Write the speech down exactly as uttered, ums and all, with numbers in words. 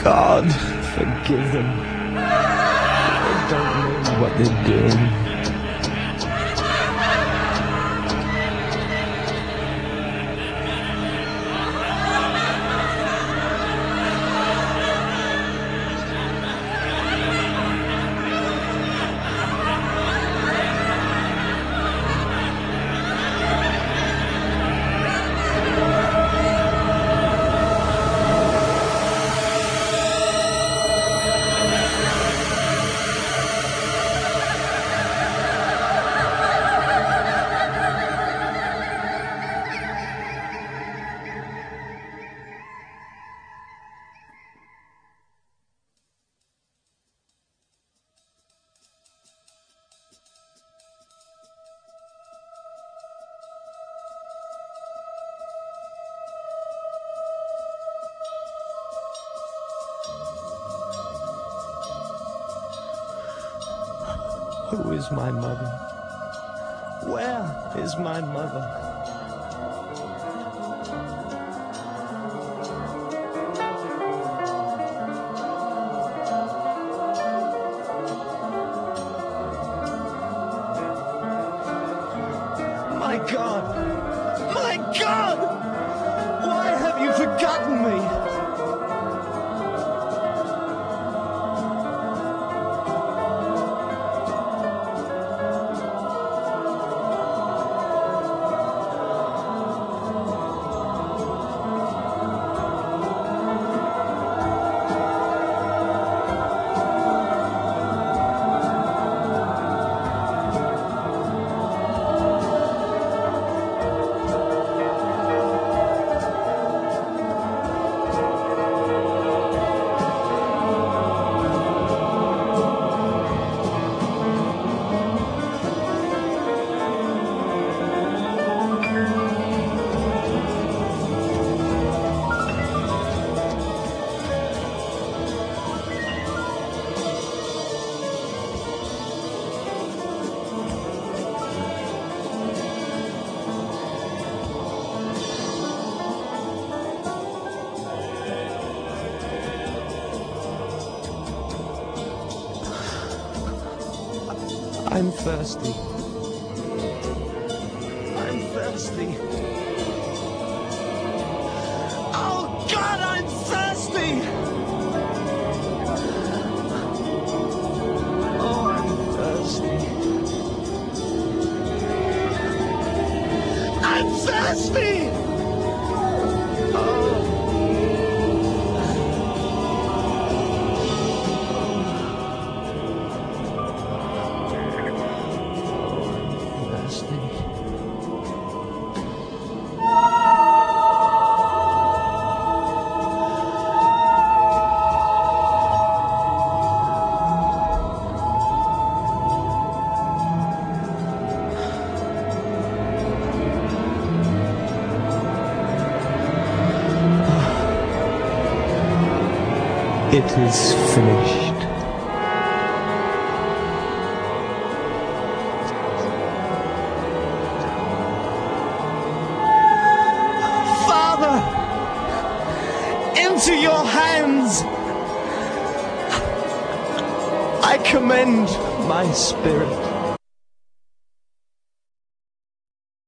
God, forgive them. They don't know what they're doing. Who is my mother? Where is my mother? My God! My God! Why have you forgotten me? I'm thirsty. I'm thirsty. Oh God, I'm thirsty! Oh, I'm thirsty. I'm thirsty! Oh. It is finished. Father, into your hands I commend my spirit.